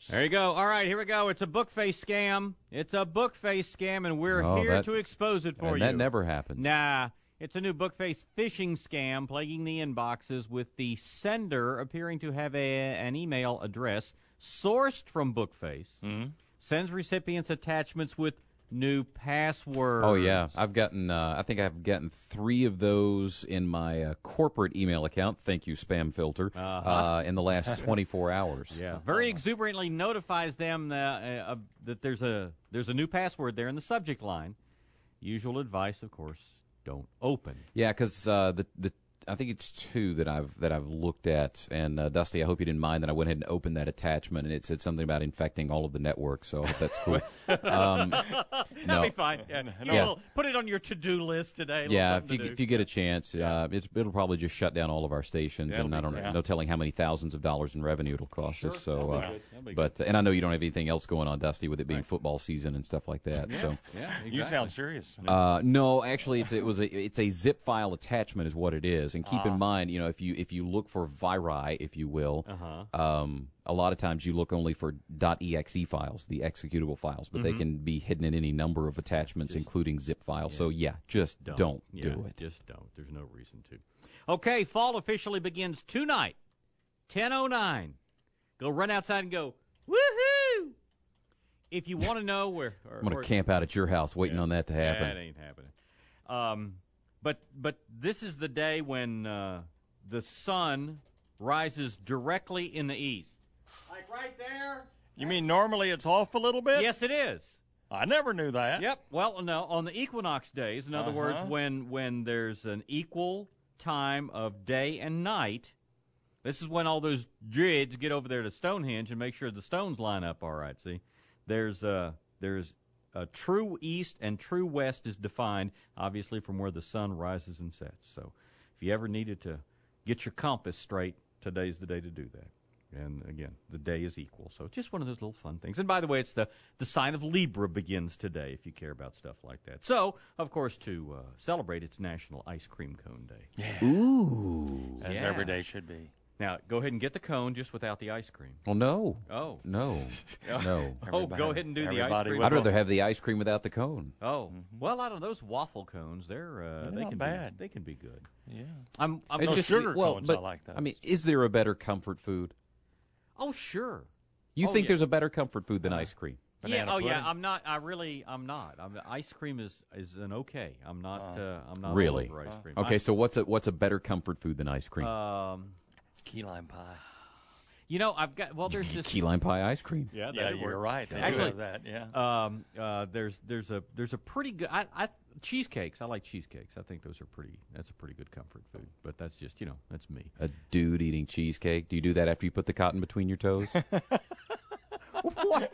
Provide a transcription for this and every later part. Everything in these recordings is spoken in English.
There you go. All right, here we go. It's a Bookface scam. And we're here to expose it for you. That never happens. Nah. It's a new Bookface phishing scam plaguing the inboxes, with the sender appearing to have an email address sourced from Bookface. Sends recipients attachments with new passwords. Oh, yeah. I think I've gotten 3 of those in my corporate email account. Thank you, spam filter, in the last 24 hours. Yeah. Very exuberantly notifies them that there's a new password there in the subject line. Usual advice, of course, don't open. Yeah, because I think it's 2 that I've looked at, and Dusty, I hope you didn't mind that I went ahead and opened that attachment, and it said something about infecting all of the network. So I hope that's cool. That'll be fine. Yeah. Put it on your to-do list today. Yeah, if you get a chance, it'll probably just shut down all of our stations, and I don't know, no telling how many thousands of dollars in revenue it'll cost us. So, and I know you don't have anything else going on, Dusty, with it being football season and stuff like that. Yeah, so exactly. You sound serious. No, actually, it's a zip file attachment is what it is. And keep in mind, if you look for viri, if you will, a lot of times you look only for .exe files, the executable files, but they can be hidden in any number of attachments, including zip files. So just don't do it. Just don't. There's no reason to. Okay, fall officially begins tonight, 10:09. Go run outside and go, woohoo! If you want to know where, I'm going to camp out at your house waiting on that to happen. That ain't happening. But this is the day when the sun rises directly in the east. Like right there. You mean normally it's off a little bit? Yes, it is. I never knew that. Yep. Well, no, on the equinox days, in other words, when there's an equal time of day and night, this is when all those druids get over there to Stonehenge and make sure the stones line up all right. See, there's a true east and true west is defined, obviously, from where the sun rises and sets. So if you ever needed to get your compass straight, today's the day to do that. And, again, the day is equal. So just one of those little fun things. And, by the way, it's the sign of Libra begins today, if you care about stuff like that. So, of course, to celebrate, it's National Ice Cream Cone Day. Yeah. Ooh. As every day should be. Now, go ahead and get the cone just without the ice cream. Well, no. Oh. No. Oh, go ahead and do the ice cream. I'd rather have the ice cream without the cone. Oh. Well, I don't know. Those waffle cones, they can bad. They can be good. Yeah. I'm it's just sugar cones, I like those. I mean, is there a better comfort food? Oh, sure. You think there's a better comfort food than ice cream? Banana pudding? I'm not. I'm not. Ice cream is an okay. I'm not really all over ice cream. Okay, so what's a better comfort food than ice cream? Key lime pie. I've got. Well, there's this key lime pie ice cream. Yeah, you're right. Actually, that. Yeah. There's a pretty good. Cheesecakes. I like cheesecakes. I think that's a pretty good comfort food. But that's just that's me. A dude eating cheesecake. Do you do that after you put the cotton between your toes? What?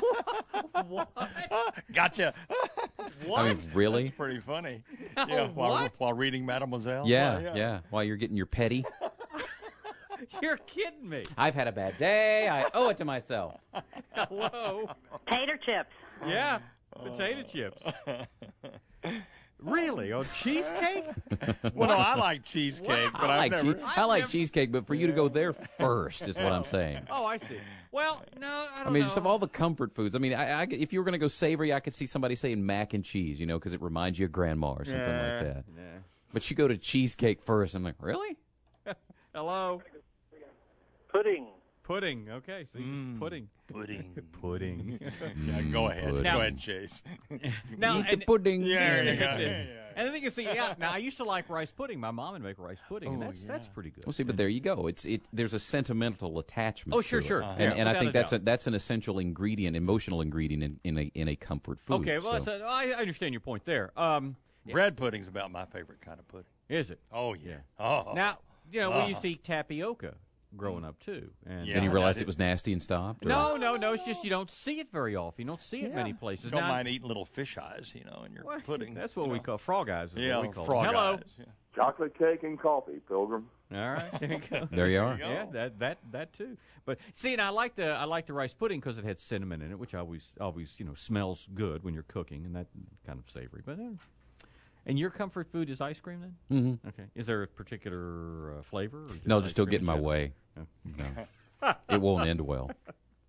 Gotcha. What? I mean, really? That's pretty funny. No, while reading Mademoiselle. Yeah. While you're getting your petty. You're kidding me. I've had a bad day. I owe it to myself. Hello. Tater chips. Yeah, potato chips. Really? On cheesecake? Well, no, I like cheesecake, but I like cheesecake, but for you to go there first is what I'm saying. Oh, I see. Well, no, I don't know. I mean, just of all the comfort foods. I mean, if you were going to go savory, I could see somebody saying mac and cheese, because it reminds you of grandma or something like that. Yeah. But you go to cheesecake first. I'm like, really? Hello? Pudding. Okay, see, pudding. Pudding. Yeah, go ahead. Pudding. Go ahead, Chase. Now, Eat the pudding. Yeah, And the thing is, now I used to like rice pudding. My mom would make rice pudding, and that's pretty good. Well, see, but there you go. There's a sentimental attachment. Oh, sure, to sure. it. Yeah, And I think without a doubt. that's an essential ingredient, emotional ingredient in a comfort food. Okay, well, so. I understand your point there. Bread pudding's about my favorite kind of pudding. Is it? Oh, yeah. Oh. Now, we used to eat tapioca growing up, too. And Yeah. Then you realized it was nasty and stopped? Or? No. It's just you don't see it very often. You don't see it many places. Don't mind eating little fish eyes, in your pudding. That's what we call frog eyes. Is what we call frog them. Hello. eyes. Yeah. Chocolate cake and coffee, Pilgrim. All right, there you go. There you are. Yeah, that too. But see, and I like the rice pudding because it had cinnamon in it, which always smells good when you're cooking, and that kind of savory. But and your comfort food is ice cream then? Mm-hmm. Okay. Is there a particular flavor? Or No, just ice don't cream get in my general? way. Oh. No. It won't end well.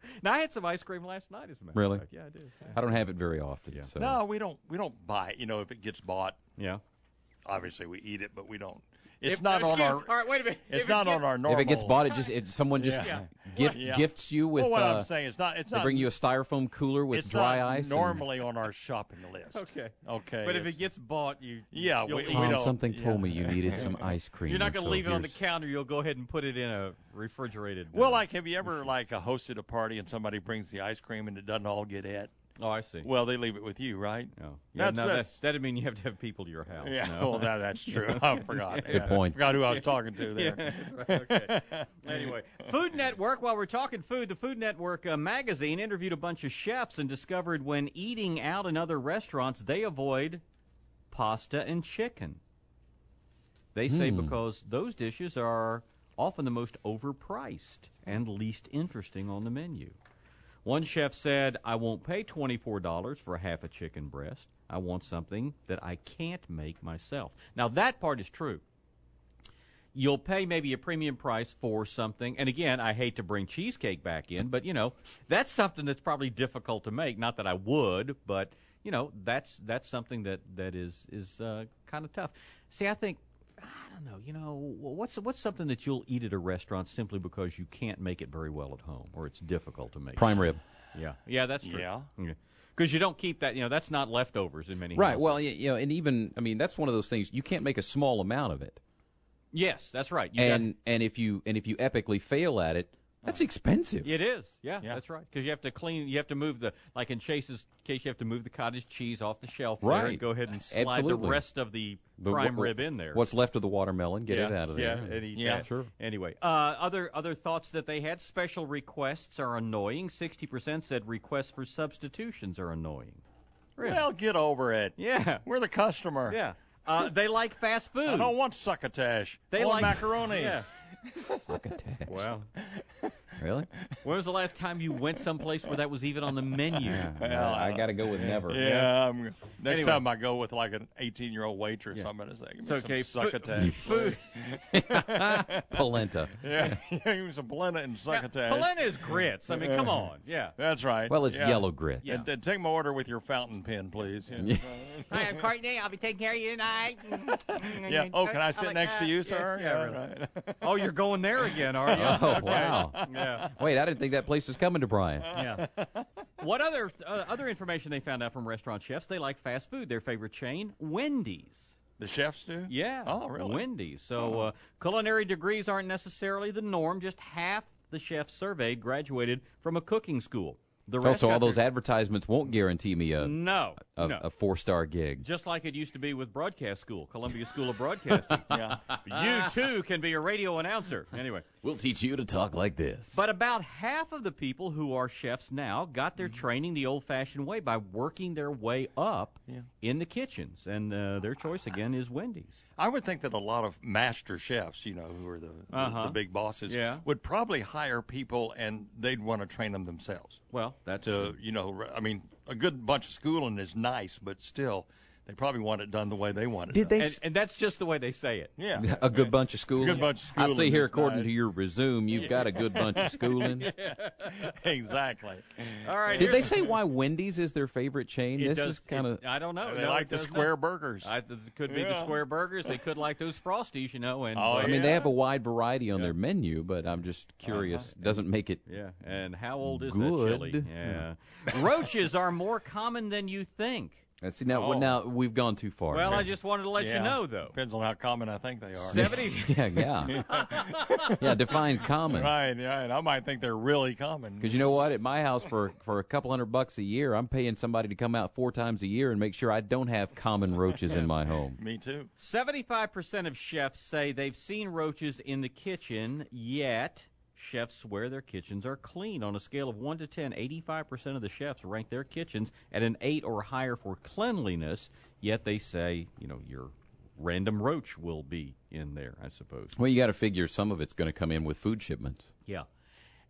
Now I had some ice cream last night. As a matter Really? of fact. Yeah, I did. Yeah. I don't have it very often. Yeah. So. No, we don't buy it. You know, if it gets bought, Yeah. obviously we eat it, but we don't. It's If- not on excuse- our. All right, wait a minute. It's If not it on gets- our normal. If it gets bought, someone just Yeah. Yeah. gifts you with. Well, what I'm saying, it's not. It's they not. bring you a styrofoam cooler with it's dry not ice. normally on our shopping list. Okay. Okay. But if it's- it gets bought, you'll we eat And it. don't- Tom, something yeah. told me you needed some ice cream. You're not and going to so leave it on the here's- counter. You'll go ahead and put it in a refrigerated. Well, like, have you ever hosted a party and somebody brings the ice cream and it doesn't all get it? oh, I see. Well, they leave it with you, right? Oh. Yeah, That's no, it. that'd mean you have to have people to your house. Yeah. No. Well, that's true. I forgot. Good point. I forgot who I was talking to there. Yeah, okay. Anyway, Food Network, while we're talking food, the Food Network magazine interviewed a bunch of chefs and discovered when eating out in other restaurants, they avoid pasta and chicken. They say because those dishes are often the most overpriced and least interesting on the menu. One chef said, I won't pay $24 for a half a chicken breast. I want something that I can't make myself. Now, that part is true. You'll pay maybe a premium price for something. And again, I hate to bring cheesecake back in, but, that's something that's probably difficult to make. Not that I would, but, that's something that is kind of tough. See, I think, I don't know, what's something that you'll eat at a restaurant simply because you can't make it very well at home or it's difficult to make? Prime rib. Yeah, that's true. Yeah. Because you don't keep that, that's not leftovers in many Right. houses. Well, and even that's one of those things you can't make a small amount of it. Yes, that's right. And if you epically fail at it, that's expensive. It is. Yeah, Yeah. that's right. Because you have to clean. You have to move like in Chase's case, you have to move the cottage cheese off the shelf there Right. and go ahead and slide Absolutely. the rest of the The- prime rib in there. What's left of the watermelon, get it out of there. Yeah, and eat Yeah. that. Sure. Anyway, other thoughts that they had: special requests are annoying. 60% said requests for substitutions are annoying. Really? Well, get over it. Yeah, We're the customer. yeah. They like fast food. I don't want succotash. They I want like macaroni. Yeah. Succotash. Well, Really? when was the last time you went someplace where that was even on the menu? Well, I got to go with never. Yeah. Next Anyway. time I go with like an 18-year-old waitress, I'm going to say, give me It's okay. some succotash. Food. Polenta. Yeah. Give me some polenta and succotash. Polenta is grits. I mean, come on. Yeah. That's right. Well, it's Yeah. yellow grits. Yeah. And take my order with your fountain pen, please. Yeah. Hi, I'm Courtney. I'll be taking care of you tonight. Yeah. Oh, can I sit next to you, sir? Yeah, right. Oh, you're going there again, are you? Oh, Okay. wow. Yeah. Wait, I didn't think that place was coming to Brian. Yeah. What other information they found out from restaurant chefs? They like fast food. Their favorite chain, Wendy's. The chefs do? Yeah. Oh, really? Wendy's. So culinary degrees aren't necessarily the norm. Just half the chefs surveyed graduated from a cooking school. The rest So all got those their- advertisements won't guarantee me a no. 4-star gig. Just like it used to be with broadcast school, Columbia School of Broadcasting. Yeah. You, too, can be a radio announcer. Anyway. We'll teach you to talk like this. But about half of the people who are chefs now got their training the old-fashioned way by working their way up in the kitchens. And their choice, again, is Wendy's. I would think that a lot of master chefs, who are the big bosses, Yeah. would probably hire people and they'd want to train them themselves. Well, that's... I mean, a good bunch of schooling is nice, but still, they probably want it done the way they want it Did done. they and that's just the way they say it. Yeah. a good bunch of schooling? Good bunch of I schooling see here, is according nice. to your resume, you've got a good bunch of schooling. Exactly. All right. Did they here's- say why Wendy's is their favorite chain? It This does- is kind of... I don't know. They No, like it the does square not. burgers. It could be the Yeah. square burgers. They could like those Frosties, And Oh, I mean, yeah. they have a wide variety on their menu, but I'm just curious. Doesn't make it... yeah. And how old is that Good. chili? Yeah. Roaches are more common than you think. See, now, Oh. now we've gone too far. Well, here. I just wanted to let you Yeah. know, though. Depends on how common I think they are. 70. yeah. Yeah, define common. Right, yeah, and I might think they're really common. Because you know what? At my house, for a couple $100 a year, I'm paying somebody to come out 4 times a year and make sure I don't have common roaches in my home. Me too. 75% of chefs say they've seen roaches in the kitchen, yet chefs swear their kitchens are clean. On a scale of 1 to 10, 85% of the chefs rank their kitchens at an 8 or higher for cleanliness, yet they say, your random roach will be in there, I suppose. Well, you got to figure some of it's going to come in with food shipments. Yeah.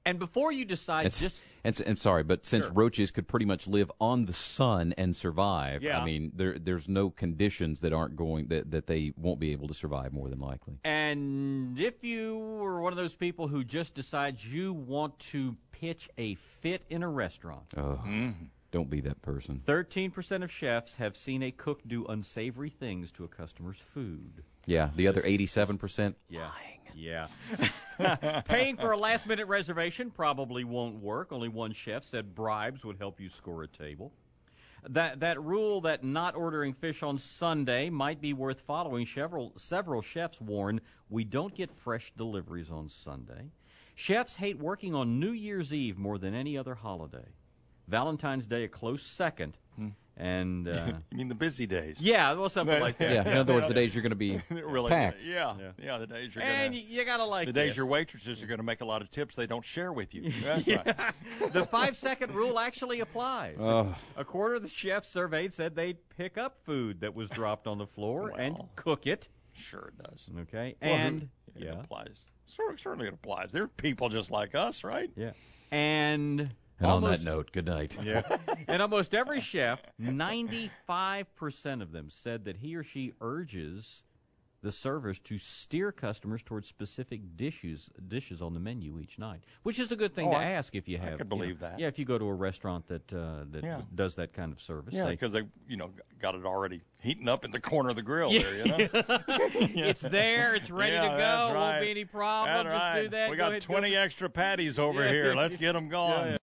And before you decide, And sorry, but since roaches could pretty much live on the sun and survive, Yeah. I mean, there's no conditions that aren't going that they won't be able to survive more than likely. And if you were one of those people who just decides you want to pitch a fit in a restaurant, Don't be that person. 13% of chefs have seen a cook do unsavory things to a customer's food. Yeah, the other 87%. Yeah. Yeah. Paying for a last-minute reservation probably won't work. Only one chef said bribes would help you score a table. That rule that not ordering fish on Sunday might be worth following. Several chefs warn we don't get fresh deliveries on Sunday. Chefs hate working on New Year's Eve more than any other holiday. Valentine's Day a close second. And You mean the busy days? yeah, well, something like that. Yeah, in other words, the days you're going to be Really? packed. Yeah, the days you're And gonna. you gotta like The days this. your waitresses are going to make a lot of tips they don't share with you. That's right. The 5-second rule actually applies. A quarter of the chefs surveyed said they'd pick up food that was dropped on the floor and Well. cook it. Sure it does. Okay, Well, and it applies. Certainly it applies. They're people just like us, right? yeah, and And on almost, that note, good night. and almost every chef, 95% of them said that he or she urges the servers to steer customers towards specific dishes on the menu each night, which is a good thing to ask if you have. could believe that. Yeah, if you go to a restaurant that does that kind of service. Yeah, Say, because they, got it already heating up in the corner of the grill there, it's there, it's ready to go. That's right. Won't be any problem. That's Just right. do that. We Go got ahead, 20 extra patties over Yeah. here. Let's get them going. Yeah.